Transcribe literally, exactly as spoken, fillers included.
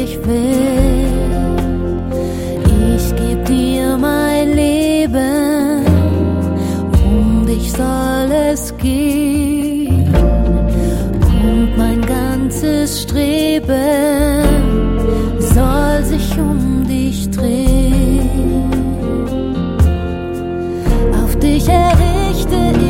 ich will. Ich geb dir mein Leben, um dich soll es gehen, und mein ganzes Streben soll sich um dich drehen. Auf dich errichte ich